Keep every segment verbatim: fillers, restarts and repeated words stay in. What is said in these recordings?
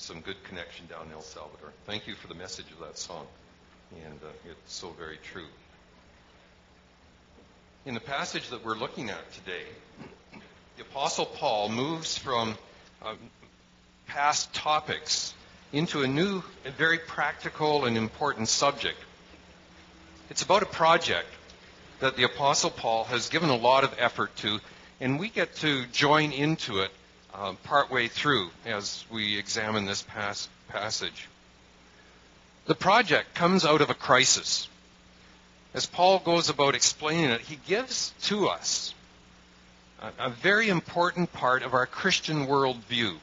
some good connection down in El Salvador. Thank you for the message of that song. And uh, it's so very true. In the passage that we're looking at today, the Apostle Paul moves from uh, past topics into a new and very practical and important subject. It's about a project that the Apostle Paul has given a lot of effort to, and we get to join into it uh, partway through as we examine this pas- passage. The project comes out of a crisis. As Paul goes about explaining it, he gives to us a, a very important part of our Christian worldview.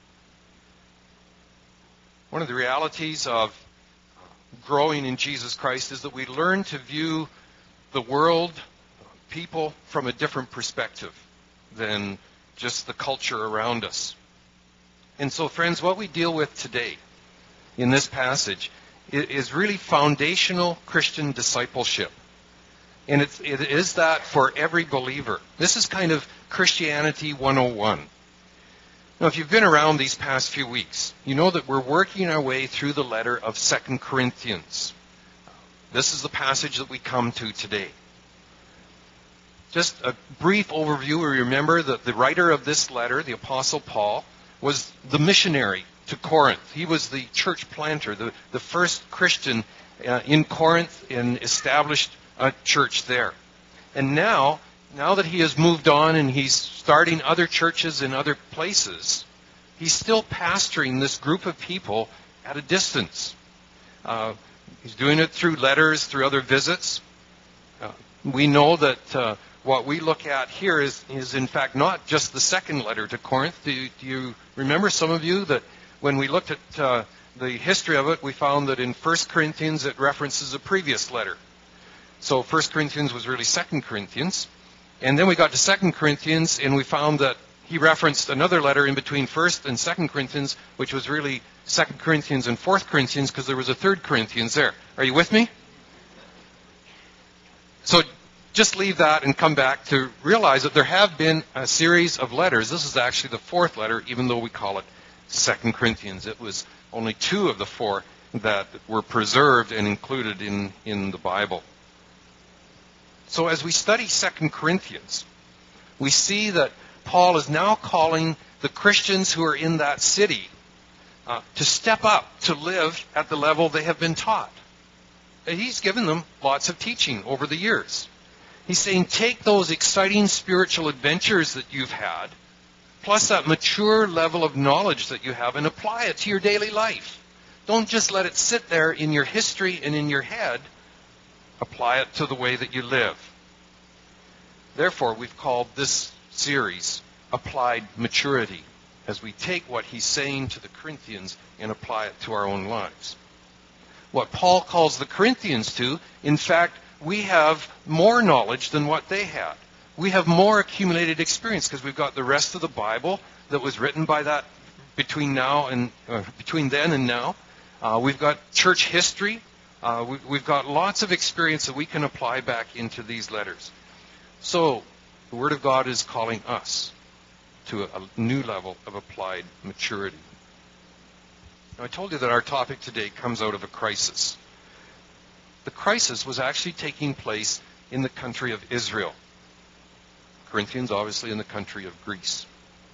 One of the realities of growing in Jesus Christ is that we learn to view the world, people, from a different perspective than just the culture around us. And so, friends, what we deal with today in this passage is really foundational Christian discipleship. And it's, it is that for every believer. This is kind of Christianity one oh one. Now, if you've been around these past few weeks, you know that we're working our way through the letter of Second Corinthians. This is the passage that we come to today. Just a brief overview. We remember that the writer of this letter, the Apostle Paul, was the missionary to Corinth. He was the church planter, the, the first Christian uh, in Corinth, and established a church there. And now, now that he has moved on and he's starting other churches in other places, he's still pastoring this group of people at a distance. Uh, he's doing it through letters, through other visits. Uh, we know that uh, what we look at here is, is in fact not just the second letter to Corinth. Do you, do you remember, some of you, that when we looked at uh, the history of it, we found that in First Corinthians it references a previous letter. So First Corinthians was really Second Corinthians. And then we got to Second Corinthians, and we found that he referenced another letter in between First and Second Corinthians, which was really Second Corinthians and Fourth Corinthians, because there was a Third Corinthians there. Are you with me? So just leave that and come back to realize that there have been a series of letters. This is actually the fourth letter, even though we call it Second Corinthians. It was only two of the four that were preserved and included in, in the Bible. So as we study Second Corinthians, we see that Paul is now calling the Christians who are in that city uh, to step up, to live at the level they have been taught. And he's given them lots of teaching over the years. He's saying, take those exciting spiritual adventures that you've had, plus that mature level of knowledge that you have, and apply it to your daily life. Don't just let it sit there in your history and in your head. Apply it to the way that you live. Therefore, we've called this series Applied Maturity, as we take what he's saying to the Corinthians and apply it to our own lives. What Paul calls the Corinthians to, in fact, we have more knowledge than what they had. We have more accumulated experience because we've got the rest of the Bible that was written by that between now and uh, between then and now. Uh, we've got church history. Uh, we, we've got lots of experience that we can apply back into these letters. So, the Word of God is calling us to a, a new level of applied maturity. Now, I told you that our topic today comes out of a crisis. The crisis was actually taking place in the country of Israel. Corinthians, obviously, in the country of Greece.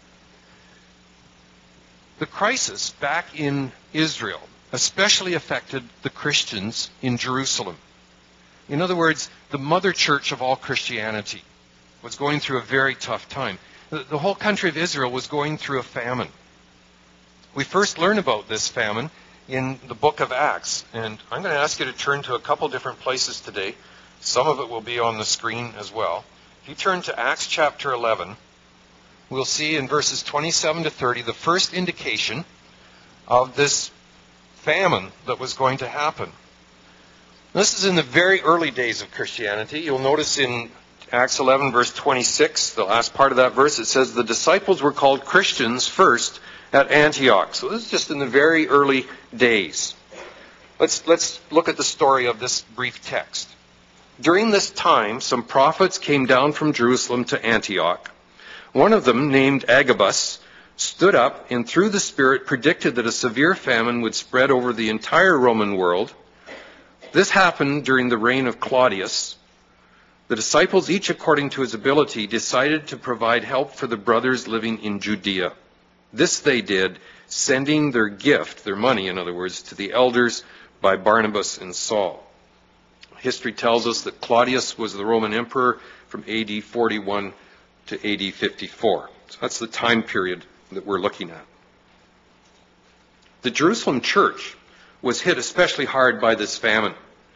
The crisis back in Israel especially affected the Christians in Jerusalem. In other words, the mother church of all Christianity was going through a very tough time. The whole country of Israel was going through a famine. We first learn about this famine in the book of Acts. And I'm going to ask you to turn to a couple different places today. Some of it will be on the screen as well. If you turn to Acts chapter eleven, we'll see in verses twenty-seven to thirty the first indication of this famine that was going to happen. This is in the very early days of Christianity. You'll notice in Acts eleven, verse twenty-six, the last part of that verse, it says, the disciples were called Christians first at Antioch. So this is just in the very early days. Let's, let's look at the story of this brief text. During this time, some prophets came down from Jerusalem to Antioch. One of them, named Agabus, stood up and through the Spirit predicted that a severe famine would spread over the entire Roman world. This happened during the reign of Claudius. The disciples, each according to his ability, decided to provide help for the brothers living in Judea. This they did, sending their gift, their money in other words, to the elders by Barnabas and Saul. History tells us that Claudius was the Roman emperor from A D forty-one to A D fifty-four. So that's the time period that we're looking at. The Jerusalem church was hit especially hard by this famine.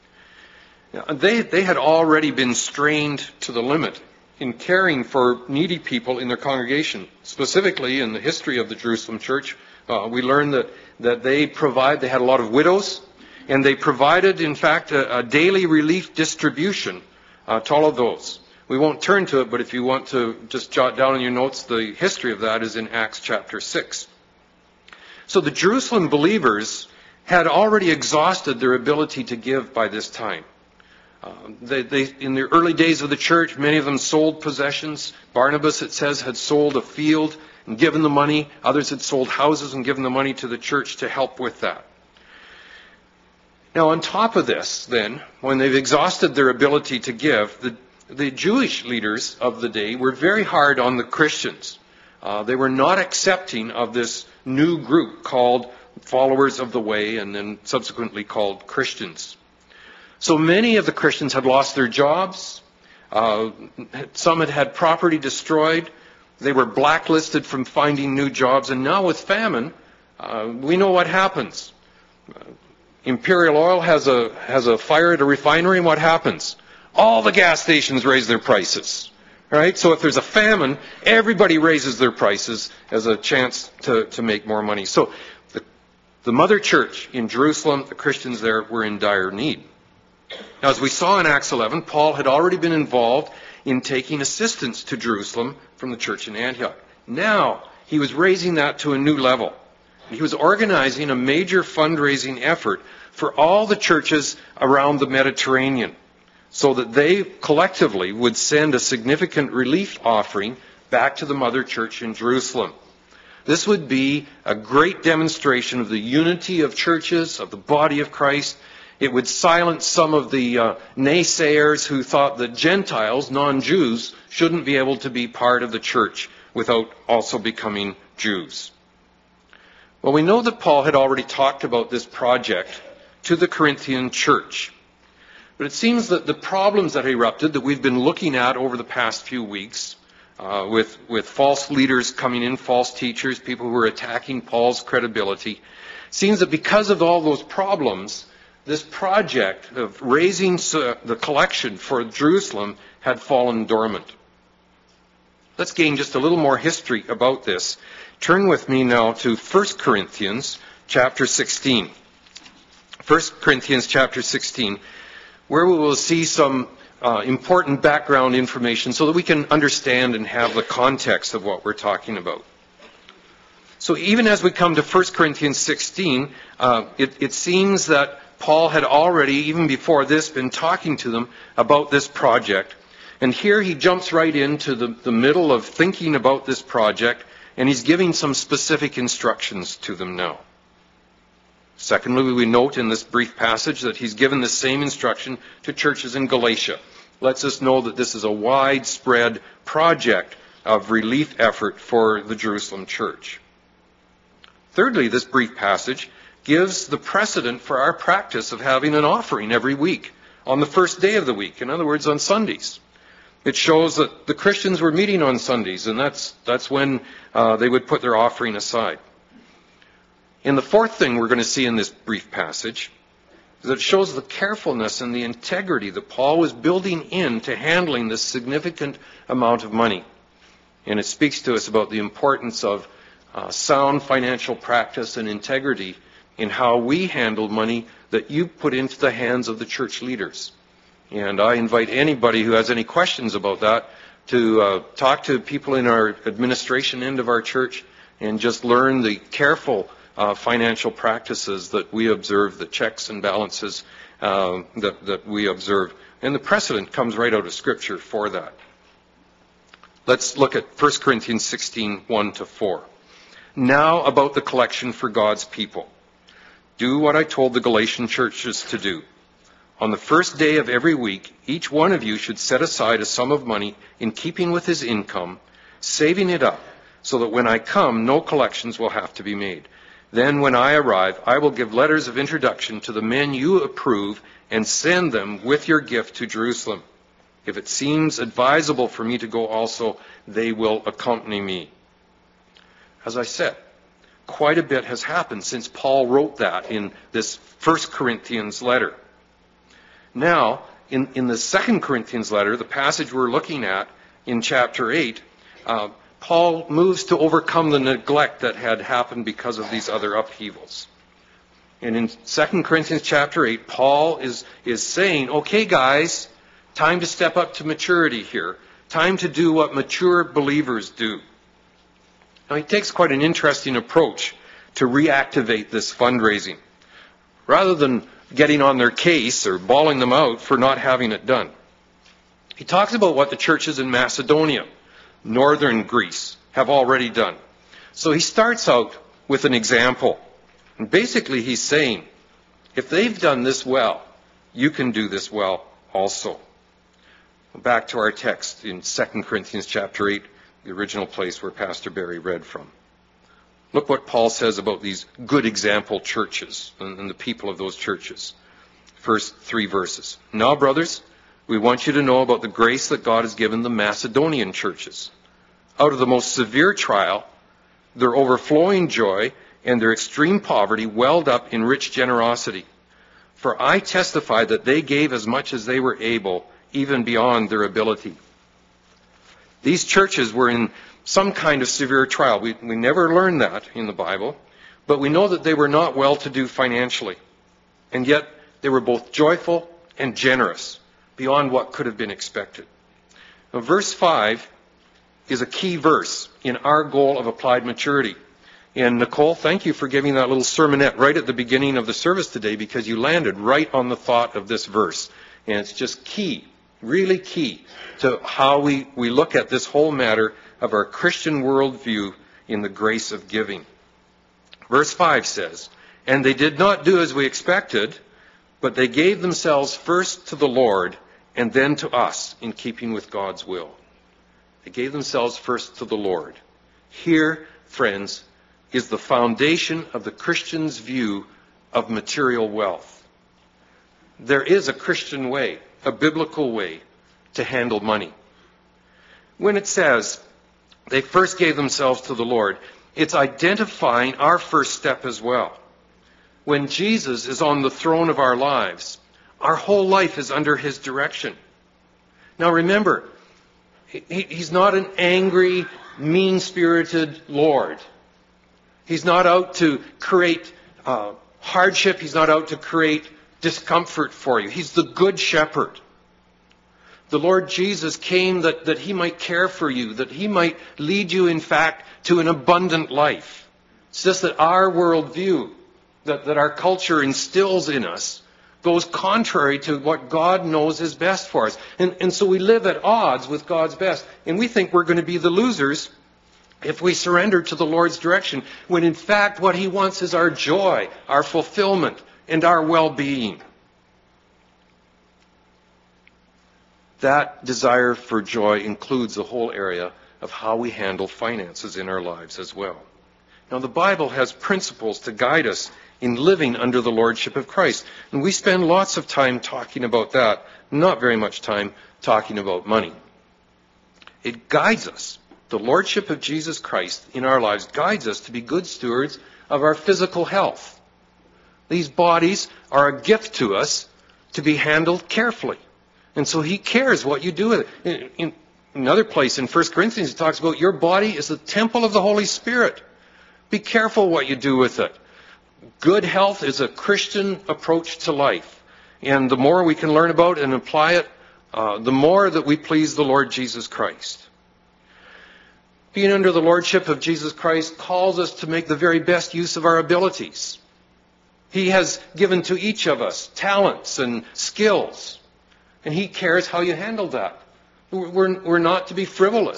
They, they had already been strained to the limit in caring for needy people in their congregation. Specifically, in the history of the Jerusalem church, uh, we learn that, that they provide, they had a lot of widows, and they provided, in fact, a, a daily relief distribution uh, to all of those. We won't turn to it, but if you want to just jot down in your notes, the history of that is in Acts chapter six. So the Jerusalem believers had already exhausted their ability to give by this time. Uh, they, they, in the early days of the church, many of them sold possessions. Barnabas, it says, had sold a field and given the money. Others had sold houses and given the money to the church to help with that. Now, on top of this, then, when they've exhausted their ability to give, the, the Jewish leaders of the day were very hard on the Christians. Uh, they were not accepting of this new group called followers of the way and then subsequently called Christians. So many of the Christians had lost their jobs. Uh, some had had property destroyed. They were blacklisted from finding new jobs. And now with famine, uh, we know what happens. Uh, Imperial Oil has a, has a fire at a refinery, and what happens? All the gas stations raise their prices. Right? So if there's a famine, everybody raises their prices as a chance to, to make more money. So the, the mother church in Jerusalem, the Christians there, were in dire need. Now, as we saw in Acts eleven, Paul had already been involved in taking assistance to Jerusalem from the church in Antioch. Now, he was raising that to a new level. He was organizing a major fundraising effort for all the churches around the Mediterranean so that they collectively would send a significant relief offering back to the mother church in Jerusalem. This would be a great demonstration of the unity of churches, of the body of Christ. It would silence some of the uh, naysayers who thought that Gentiles, non-Jews, shouldn't be able to be part of the church without also becoming Jews. Well, we know that Paul had already talked about this project to the Corinthian church. But it seems that the problems that erupted that we've been looking at over the past few weeks, uh, with, with false leaders coming in, false teachers, people who were attacking Paul's credibility, seems that because of all those problems, this project of raising the collection for Jerusalem had fallen dormant. Let's gain just a little more history about this. Turn with me now to First Corinthians chapter sixteen. First Corinthians chapter sixteen, where we will see some uh, important background information so that we can understand and have the context of what we're talking about. So even as we come to First Corinthians sixteen, uh, it, it seems that Paul had already, even before this, been talking to them about this project. And here he jumps right into the, the middle of thinking about this project, and he's giving some specific instructions to them now. Secondly, we note in this brief passage that he's given the same instruction to churches in Galatia. Lets us know that this is a widespread project of relief effort for the Jerusalem church. Thirdly, this brief passage gives the precedent for our practice of having an offering every week on the first day of the week, in other words, on Sundays. It shows that the Christians were meeting on Sundays, and that's, that's when uh, they would put their offering aside. And the fourth thing we're going to see in this brief passage is that it shows the carefulness and the integrity that Paul was building into handling this significant amount of money. And it speaks to us about the importance of uh, sound financial practice and integrity in how we handle money that you put into the hands of the church leaders. And I invite anybody who has any questions about that to uh, talk to people in our administration end of our church and just learn the careful uh, financial practices that we observe, the checks and balances uh, that, that we observe. And the precedent comes right out of Scripture for that. Let's look at First Corinthians sixteen, one to four. Now about the collection for God's people. Do what I told the Galatian churches to do. On the first day of every week, each one of you should set aside a sum of money in keeping with his income, saving it up, so that when I come, no collections will have to be made. Then when I arrive, I will give letters of introduction to the men you approve and send them with your gift to Jerusalem. If it seems advisable for me to go also, they will accompany me. As I said, quite a bit has happened since Paul wrote that in this First Corinthians letter. Now, in, in the Second Corinthians letter, the passage we're looking at in chapter eight, uh, Paul moves to overcome the neglect that had happened because of these other upheavals. And in Second Corinthians chapter eight, Paul is, is saying, okay guys, time to step up to maturity here. Time to do what mature believers do. Now he takes quite an interesting approach to reactivate this fundraising. Rather than getting on their case or bawling them out for not having it done, he talks about what the churches in Macedonia, northern Greece, have already done. So he starts out with an example. And basically he's saying, if they've done this well, you can do this well also. Back to our text in Second Corinthians chapter eight, the original place where Pastor Barry read from. Look what Paul says about these good example churches and, and the people of those churches. First three verses. Now, brothers, we want you to know about the grace that God has given the Macedonian churches. Out of the most severe trial, their overflowing joy and their extreme poverty welled up in rich generosity. For I testify that they gave as much as they were able, even beyond their ability. These churches were in some kind of severe trial. We, we never learn that in the Bible, but we know that they were not well-to-do financially. And yet, they were both joyful and generous, beyond what could have been expected. Now, verse five is a key verse in our goal of applied maturity. And Nicole, thank you for giving that little sermonette right at the beginning of the service today, because you landed right on the thought of this verse. And it's just key, really key, to how we, we look at this whole matter of our Christian worldview in the grace of giving. Verse five says, and they did not do as we expected, but they gave themselves first to the Lord and then to us in keeping with God's will. They gave themselves first to the Lord. Here, friends, is the foundation of the Christian's view of material wealth. There is a Christian way, a biblical way to handle money. When it says they first gave themselves to the Lord, it's identifying our first step as well. When Jesus is on the throne of our lives, our whole life is under his direction. Now remember, he, he's not an angry, mean-spirited Lord. He's not out to create uh, hardship. He's not out to create discomfort for you. He's the good shepherd. The Lord Jesus came that, that he might care for you, that he might lead you, in fact, to an abundant life. It's just that our worldview, that, that our culture instills in us, goes contrary to what God knows is best for us. And, and so we live at odds with God's best. And we think we're going to be the losers if we surrender to the Lord's direction, when in fact what he wants is our joy, our fulfillment, and our well-being. That desire for joy includes the whole area of how we handle finances in our lives as well. Now, the Bible has principles to guide us in living under the lordship of Christ. And we spend lots of time talking about that, not very much time talking about money. It guides us. The lordship of Jesus Christ in our lives guides us to be good stewards of our physical health. These bodies are a gift to us to be handled carefully. And so he cares what you do with it. In, in another place in First Corinthians, he talks about your body is the temple of the Holy Spirit. Be careful what you do with it. Good health is a Christian approach to life. And the more we can learn about and apply it, uh, the more that we please the Lord Jesus Christ. Being under the lordship of Jesus Christ calls us to make the very best use of our abilities. He has given to each of us talents and skills. And he cares how you handle that. We're, we're not to be frivolous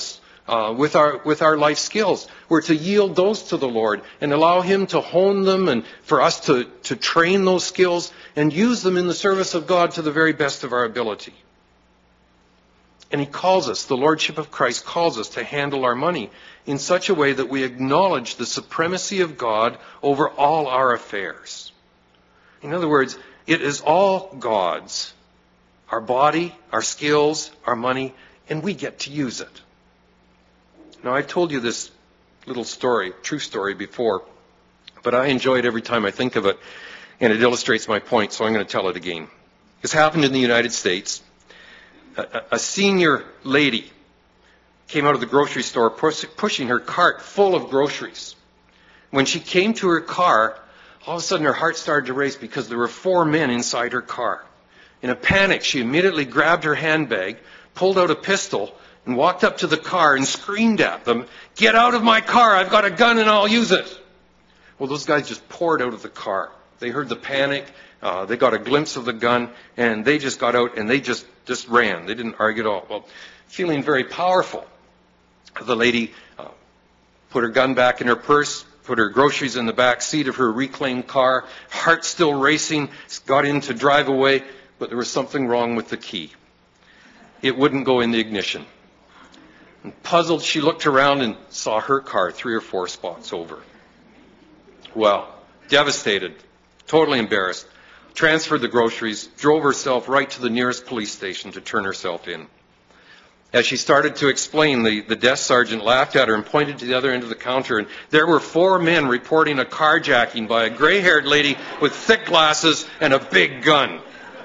uh, with our with our life skills. We're to yield those to the Lord and allow Him to hone them and for us to, to train those skills and use them in the service of God to the very best of our ability. And He calls us, the Lordship of Christ calls us to handle our money in such a way that we acknowledge the supremacy of God over all our affairs. In other words, it is all God's. Our body, our skills, our money, and we get to use it. Now, I've told you this little story, true story before, but I enjoy it every time I think of it, and it illustrates my point, so I'm going to tell it again. This happened in the United States. A, a senior lady came out of the grocery store push, pushing her cart full of groceries. When she came to her car, all of a sudden her heart started to race because there were four men inside her car. In a panic, she immediately grabbed her handbag, pulled out a pistol, and walked up to the car and screamed at them, "Get out of my car! I've got a gun and I'll use it!" Well, those guys just poured out of the car. They heard the panic, uh, they got a glimpse of the gun, and they just got out and they just, just ran. They didn't argue at all. Well, feeling very powerful, the lady uh, put her gun back in her purse, put her groceries in the back seat of her reclaimed car, heart still racing, got in to drive away. But there was something wrong with the key. It wouldn't go in the ignition. And puzzled, she looked around and saw her car three or four spots over. Well, devastated, totally embarrassed, transferred the groceries, drove herself right to the nearest police station to turn herself in. As she started to explain, the, the desk sergeant laughed at her and pointed to the other end of the counter, and there were four men reporting a carjacking by a gray-haired lady with thick glasses and a big gun.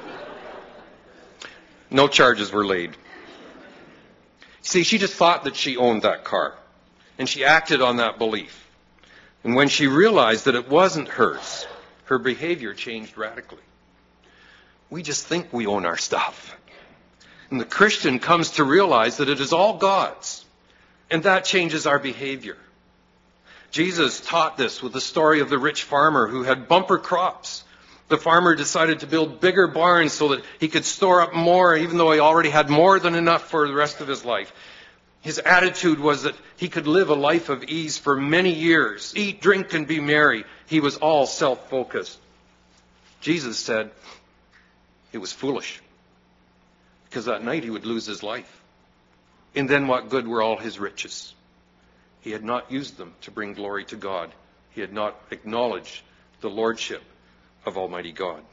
No charges were laid. See, she just thought that she owned that car, and she acted on that belief. And when she realized that it wasn't hers, her behavior changed radically. We just think we own our stuff. And the Christian comes to realize that it is all God's, and that changes our behavior. Jesus taught this with the story of the rich farmer who had bumper crops. The farmer decided to build bigger barns so that he could store up more, even though he already had more than enough for the rest of his life. His attitude was that he could live a life of ease for many years, eat, drink, and be merry. He was all self-focused. Jesus said it was foolish, because that night he would lose his life. And then what good were all his riches? He had not used them to bring glory to God. He had not acknowledged the lordship of Almighty God.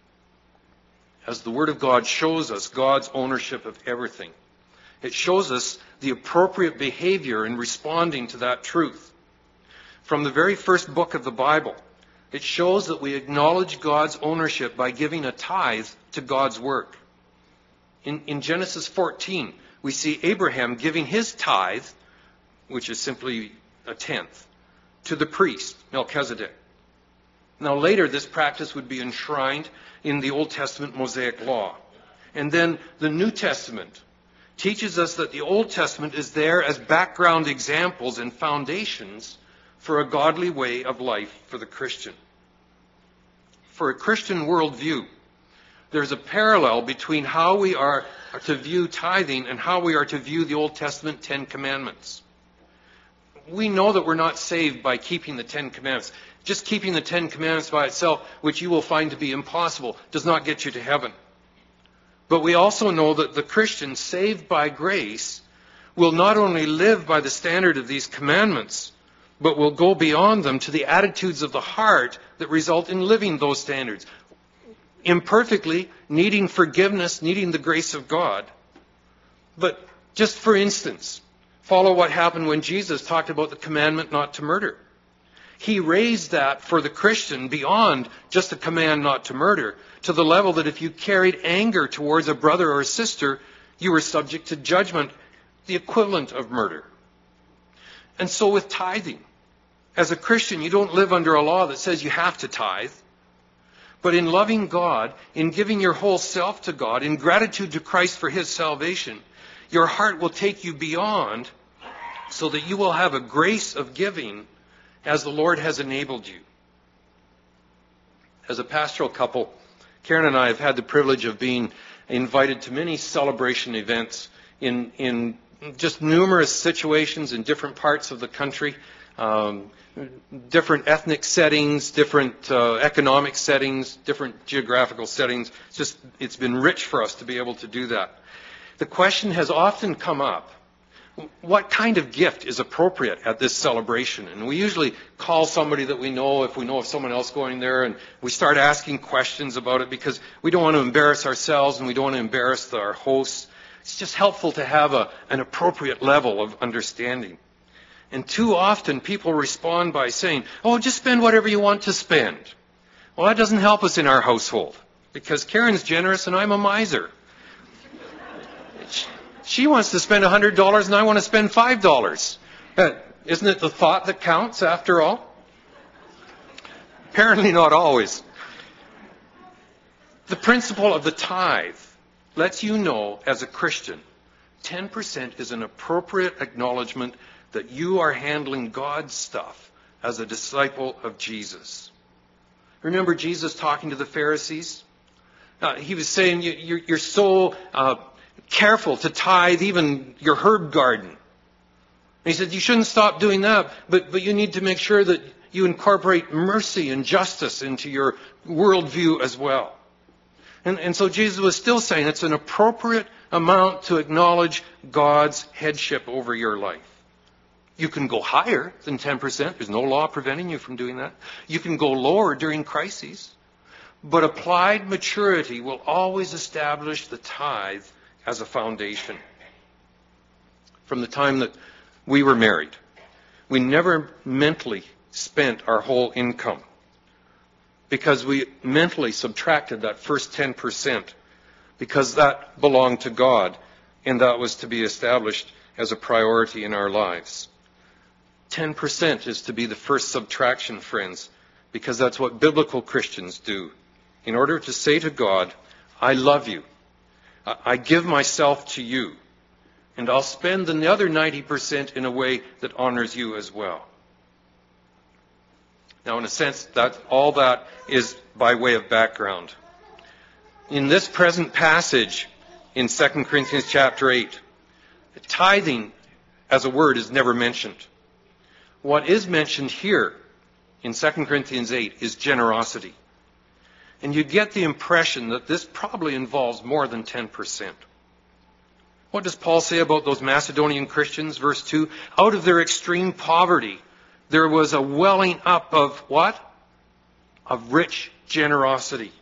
As the Word of God shows us God's ownership of everything, it shows us the appropriate behavior in responding to that truth. From the very first book of the Bible, it shows that we acknowledge God's ownership by giving a tithe to God's work. In, in Genesis fourteen, we see Abraham giving his tithe, which is simply a tenth, to the priest, Melchizedek. Now later, this practice would be enshrined in the Old Testament Mosaic law. And then the New Testament teaches us that the Old Testament is there as background examples and foundations for a godly way of life for the Christian. For a Christian worldview, there's a parallel between how we are to view tithing and how we are to view the Old Testament Ten Commandments. We know that we're not saved by keeping the Ten Commandments. Just keeping the Ten Commandments by itself, which you will find to be impossible, does not get you to heaven. But we also know that the Christian saved by grace will not only live by the standard of these commandments, but will go beyond them to the attitudes of the heart that result in living those standards. Imperfectly, needing forgiveness, needing the grace of God. But just for instance, follow what happened when Jesus talked about the commandment not to murder. He raised that for the Christian beyond just a command not to murder, to the level that if you carried anger towards a brother or a sister, you were subject to judgment, the equivalent of murder. And so with tithing, as a Christian, you don't live under a law that says you have to tithe. But in loving God, in giving your whole self to God, in gratitude to Christ for His salvation, your heart will take you beyond so that you will have a grace of giving as the Lord has enabled you. As a pastoral couple, Karen and I have had the privilege of being invited to many celebration events in, in just numerous situations in different parts of the country, um, different ethnic settings, different uh, economic settings, different geographical settings. It's just, it's been rich for us to be able to do that. The question has often come up, what kind of gift is appropriate at this celebration? And we usually call somebody that we know, if we know of someone else going there, and we start asking questions about it because we don't want to embarrass ourselves and we don't want to embarrass the, our hosts. It's just helpful to have a, an appropriate level of understanding. And too often people respond by saying, oh, just spend whatever you want to spend. Well, that doesn't help us in our household because Karen's generous and I'm a miser. She wants to spend one hundred dollars and I want to spend five dollars. Uh, isn't it the thought that counts after all? Apparently not always. The principle of the tithe lets you know as a Christian, ten percent is an appropriate acknowledgement that you are handling God's stuff as a disciple of Jesus. Remember Jesus talking to the Pharisees? Uh, he was saying, you, you're, you're so uh, careful to tithe even your herb garden. And he said, you shouldn't stop doing that, but, but you need to make sure that you incorporate mercy and justice into your worldview as well. And, and so Jesus was still saying it's an appropriate amount to acknowledge God's headship over your life. You can go higher than ten percent. There's no law preventing you from doing that. You can go lower during crises. But applied maturity will always establish the tithe as a foundation. From the time that we were married, we never mentally spent our whole income because we mentally subtracted that first ten percent because that belonged to God and that was to be established as a priority in our lives. ten percent is to be the first subtraction, friends, because that's what biblical Christians do. In order to say to God, I love you, I give myself to you, and I'll spend the other ninety percent in a way that honors you as well. Now, in a sense, that all that is by way of background. In this present passage in Second Corinthians chapter eight, tithing as a word is never mentioned. What is mentioned here in Second Corinthians eight is generosity. And you get the impression that this probably involves more than ten percent. What does Paul say about those Macedonian Christians? Verse two, out of their extreme poverty, there was a welling up of what? Of rich generosity.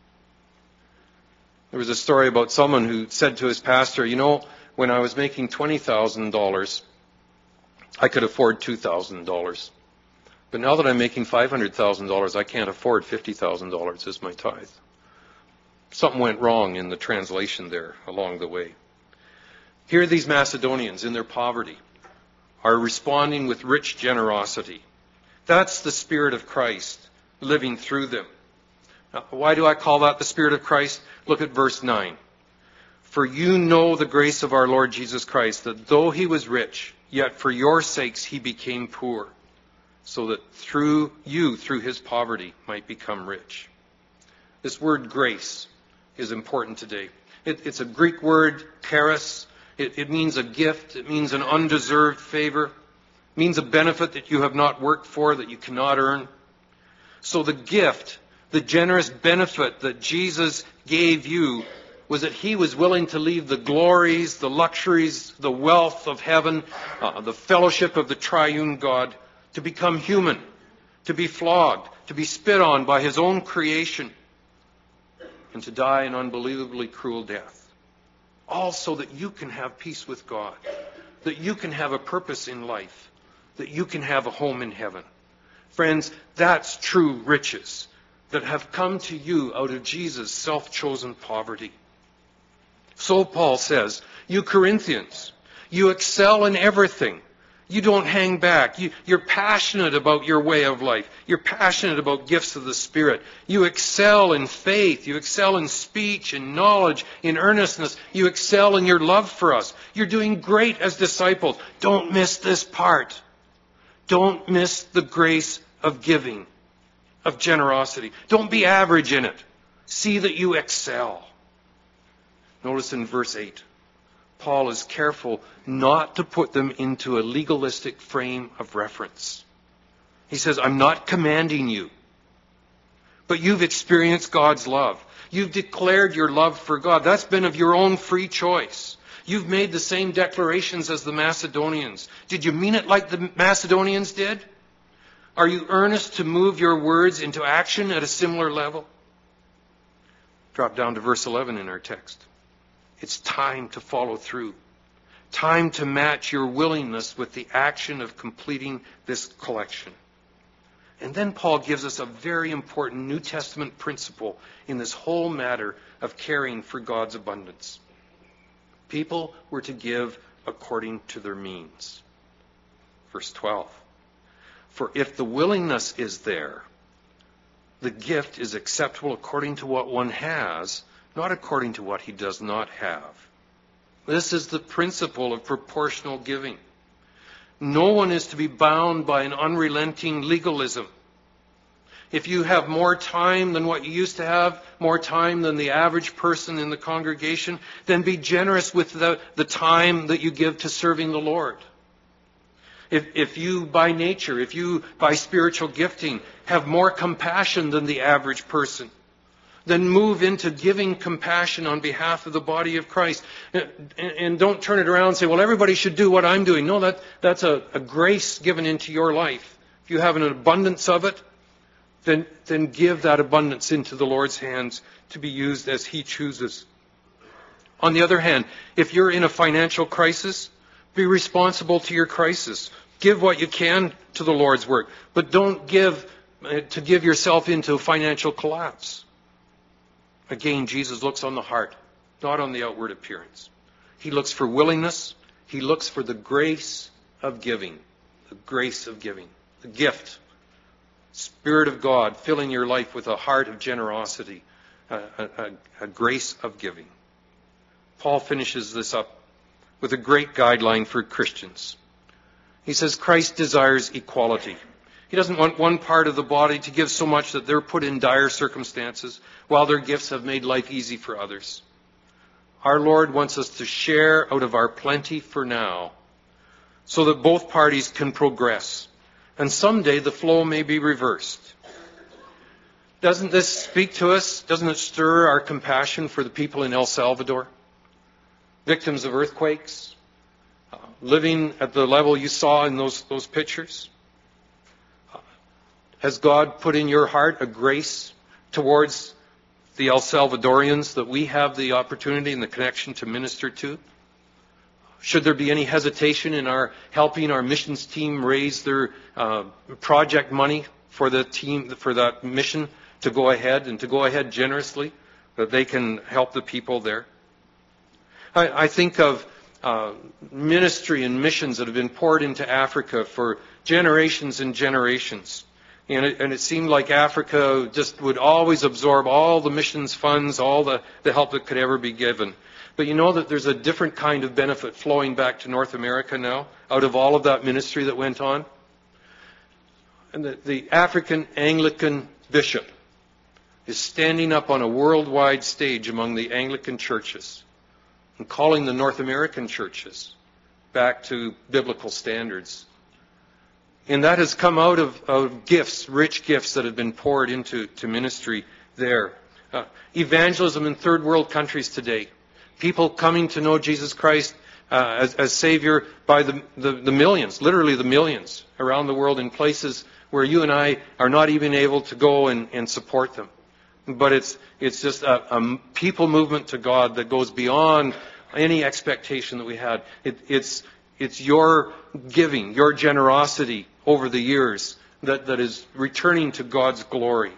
There was a story about someone who said to his pastor, you know, when I was making twenty thousand dollars, I could afford two thousand dollars. But now that I'm making five hundred thousand dollars, I can't afford fifty thousand dollars as my tithe. Something went wrong in the translation there along the way. Here these Macedonians in their poverty are responding with rich generosity. That's the Spirit of Christ living through them. Now, why do I call that the Spirit of Christ? Look at verse nine. For you know the grace of our Lord Jesus Christ, that though he was rich, yet for your sakes he became poor, so that through you, through his poverty, might become rich. This word grace is important today. It, it's a Greek word, charis. It, it means a gift. It means an undeserved favor. It means a benefit that you have not worked for, that you cannot earn. So the gift, the generous benefit that Jesus gave you was that he was willing to leave the glories, the luxuries, the wealth of heaven, uh, the fellowship of the triune God, to become human, to be flogged, to be spit on by his own creation, and to die an unbelievably cruel death. All so that you can have peace with God, that you can have a purpose in life, that you can have a home in heaven. Friends, that's true riches that have come to you out of Jesus' self-chosen poverty. So Paul says, you Corinthians, you excel in everything. You don't hang back. You, you're passionate about your way of life. You're passionate about gifts of the Spirit. You excel in faith. You excel in speech, in knowledge, in earnestness. You excel in your love for us. You're doing great as disciples. Don't miss this part. Don't miss the grace of giving, of generosity. Don't be average in it. See that you excel. Notice in verse eight, Paul is careful not to put them into a legalistic frame of reference. He says, I'm not commanding you, but you've experienced God's love. You've declared your love for God. That's been of your own free choice. You've made the same declarations as the Macedonians. Did you mean it like the Macedonians did? Are you earnest to move your words into action at a similar level? Drop down to verse eleven in our text. It's time to follow through. Time to match your willingness with the action of completing this collection. And then Paul gives us a very important New Testament principle in this whole matter of caring for God's abundance. People were to give according to their means. Verse twelve. For if the willingness is there, the gift is acceptable according to what one has, not according to what he does not have. This is the principle of proportional giving. No one is to be bound by an unrelenting legalism. If you have more time than what you used to have, more time than the average person in the congregation, then be generous with the, the time that you give to serving the Lord. If, if you, by nature, if you, by spiritual gifting, have more compassion than the average person, then move into giving compassion on behalf of the body of Christ. And, and don't turn it around and say, well, everybody should do what I'm doing. No, that, that's a, a grace given into your life. If you have an abundance of it, then, then give that abundance into the Lord's hands to be used as He chooses. On the other hand, if you're in a financial crisis, be responsible to your crisis. Give what you can to the Lord's work, but don't give uh, to give yourself into financial collapse. Again, Jesus looks on the heart, not on the outward appearance. He looks for willingness. He looks for the grace of giving. The grace of giving. The gift. Spirit of God filling your life with a heart of generosity. A, a, a grace of giving. Paul finishes this up with a great guideline for Christians. He says Christ desires equality. He doesn't want one part of the body to give so much that they're put in dire circumstances while their gifts have made life easy for others. Our Lord wants us to share out of our plenty for now so that both parties can progress. And someday the flow may be reversed. Doesn't this speak to us? Doesn't it stir our compassion for the people in El Salvador? Victims of earthquakes, uh, living at the level you saw in those, those pictures. Uh, has God put in your heart a grace towards the El Salvadorians that we have the opportunity and the connection to minister to? Should there be any hesitation in our helping our missions team raise their uh, project money for the team, for that mission to go ahead and to go ahead generously, that they can help the people there? I, I think of uh, ministry and missions that have been poured into Africa for generations and generations. And it, and it seemed like Africa just would always absorb all the missions funds, all the, the help that could ever be given. But you know that there's a different kind of benefit flowing back to North America now, out of all of that ministry that went on. And the, the African Anglican bishop is standing up on a worldwide stage among the Anglican churches and calling the North American churches back to biblical standards. And that has come out of, of gifts, rich gifts that have been poured into to ministry there. Uh, evangelism in third world countries today. People coming to know Jesus Christ uh, as, as Savior by the, the, the millions, literally the millions around the world in places where you and I are not even able to go and, and support them. But it's it's just a, a people movement to God that goes beyond any expectation that we had. It, it's it's your giving, your generosity over the years that, that is returning to God's glory.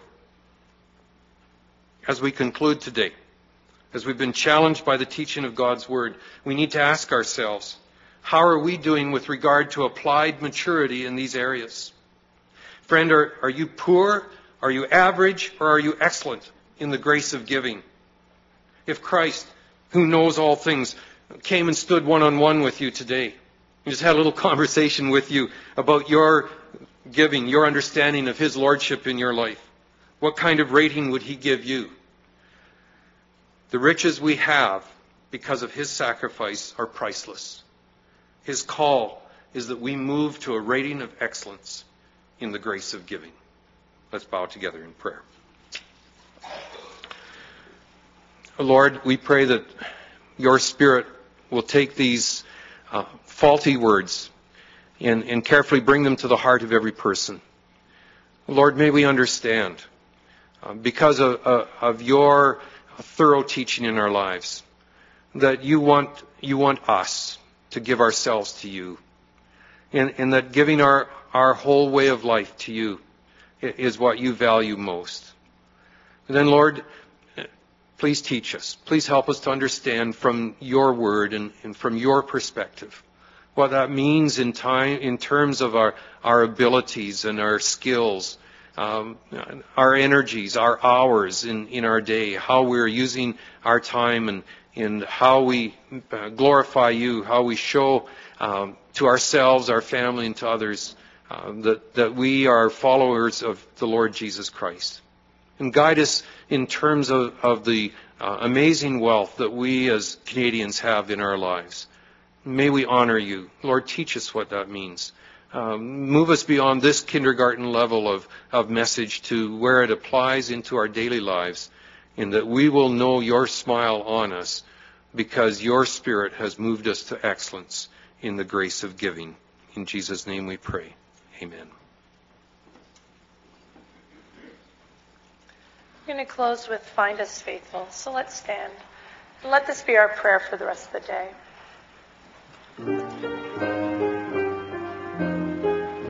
As we conclude today, as we've been challenged by the teaching of God's Word, we need to ask ourselves, how are we doing with regard to applied maturity in these areas? Friend, are, are you poor? Are you average? Or are you excellent in the grace of giving? If Christ, who knows all things, came and stood one-on-one with you today, and just had a little conversation with you about your giving, your understanding of His Lordship in your life, what kind of rating would He give you? The riches we have because of his sacrifice are priceless. His call is that we move to a rating of excellence in the grace of giving. Let's bow together in prayer. Lord, we pray that your Spirit will take these uh, faulty words and, and carefully bring them to the heart of every person. Lord, may we understand, uh, because of, uh, of your thorough teaching in our lives, that you want you want us to give ourselves to you, and, and that giving our, our whole way of life to you is what you value most. And then, Lord, please teach us. Please help us to understand from your word and, and from your perspective what that means in time, in terms of our, our abilities and our skills, um, our energies, our hours in, in our day, how we're using our time, and, and how we uh, glorify you, how we show um, to ourselves, our family, and to others uh, that, that we are followers of the Lord Jesus Christ. And guide us in terms of, of the uh, amazing wealth that we as Canadians have in our lives. May we honor you. Lord, teach us what that means. Um, move us beyond this kindergarten level of, of message to where it applies into our daily lives, and that we will know your smile on us because your Spirit has moved us to excellence in the grace of giving. In Jesus' name we pray. Amen. We're going to close with Find Us Faithful. So let's stand. And let this be our prayer for the rest of the day.